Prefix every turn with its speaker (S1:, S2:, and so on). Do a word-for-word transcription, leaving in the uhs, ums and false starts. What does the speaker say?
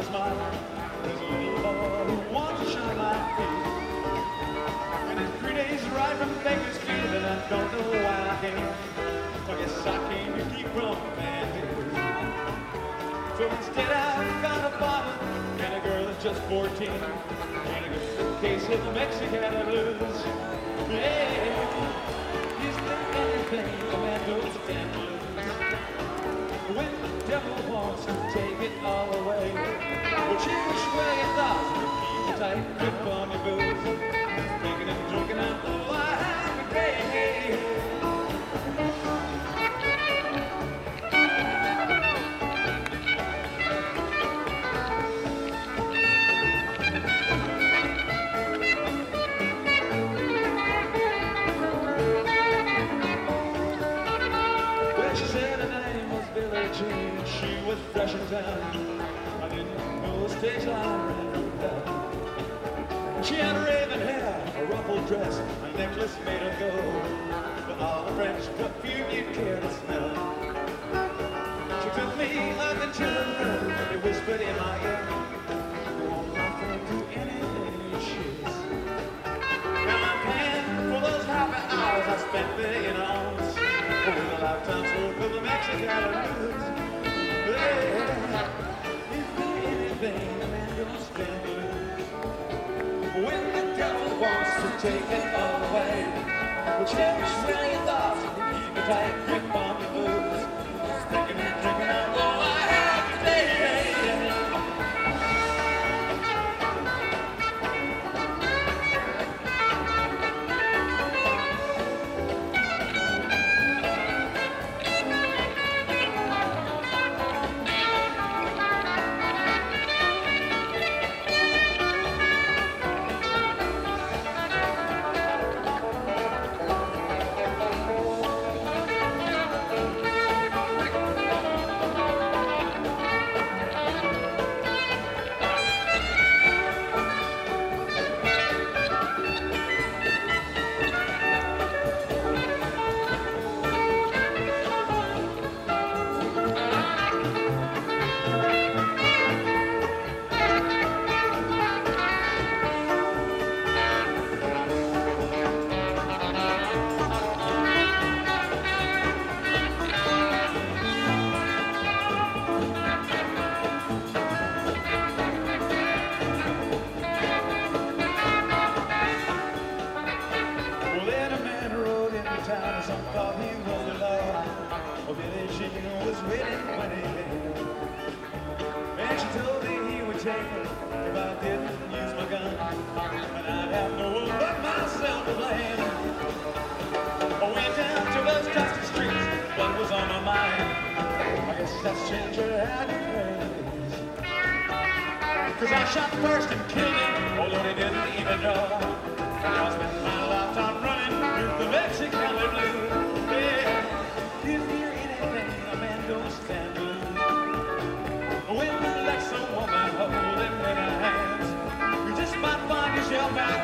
S1: smile. There's a little boy who wants to shine like me. And it's three days ride from Bakersfield, and I don't know why I came. I guess I came to keep from man. So instead I found a bottle and a girl that's just fourteen, and a good case of Mexican blues. Yeah, is there anything a man goes and lose? When the devil wants to take it all away, which which way it does, keep a tight grip on your booze. Drinking and drinking out the wine every day. She was fresh in town. I didn't know the stage line ran down. She had raven hair, a ruffled dress, a necklace made of gold, but all the French perfume you'd care to smell. She took me up into the room and whispered in my ear, "You won't offer to anything she is." Now I'm paying for those happy hours I spent there, you know, with a lifetime's worth of the Mexican blues. Is there anything a man don't stand to lose? When the devil wants to take it all away, well, cherish where your thoughts and keep a tight grip on your booze. Drinking and drinking out all I have today. Cause I shot first and killed him, although they didn't even know. I spent my lifetime running with the Mexican blues. Yeah, is there anything a man don't stand to lose? When you let some woman hold him in her hands, you just might find yourself out